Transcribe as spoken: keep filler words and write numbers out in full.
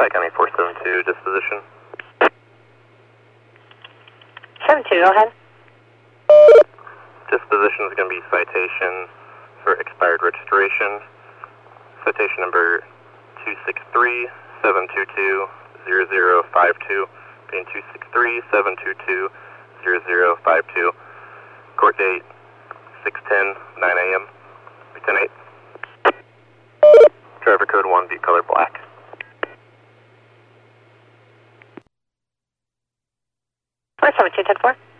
Pike County four seven two, disposition. seven two, go ahead. Disposition is going to be citation for expired registration. Citation number two six three seven two two zero zero five two, being two six three seven two two zero zero five two. Court date six ten, nine A M ten eight. Driver code one, beat color black. four seven two, ten four.